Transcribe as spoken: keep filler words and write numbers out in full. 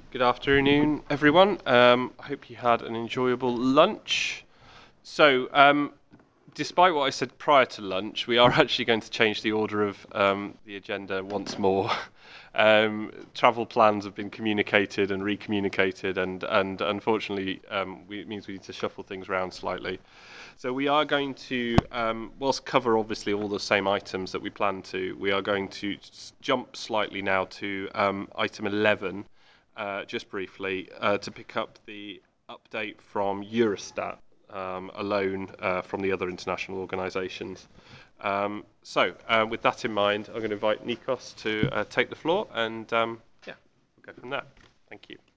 Good afternoon, everyone. Um, I hope you had an enjoyable lunch. So, um, despite what I said prior to lunch, we are actually going to change the order of um, the agenda once more. Um, travel plans have been communicated and recommunicated, and and unfortunately, um, we, it means we need to shuffle things around slightly. So we are going to, um, whilst cover obviously all the same items that we planned to, we are going to s- jump slightly now to um, item eleven, uh, just briefly, uh, to pick up the update from Eurostat, um, alone uh, from the other international organisations. Um, so, uh, with that in mind, I'm going to invite Nikos to uh, take the floor, and um, yeah, we'll go from there. Thank you.